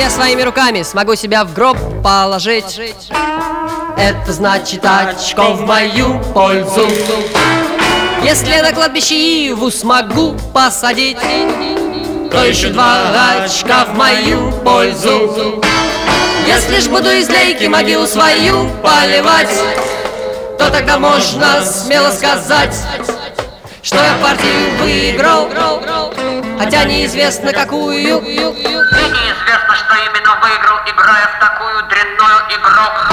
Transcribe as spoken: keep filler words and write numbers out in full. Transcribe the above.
я своими руками смогу себя в гроб положить, это значит очко в мою пользу. Если на кладбище иву смогу посадить, то еще два очка в мою пользу. Если ж буду из лейки могилу свою поливать, то тогда можно смело сказать, что я партию выиграл, хотя неизвестно какую. Мне неизвестно, что именно выиграл, играя в такую дрянную игру.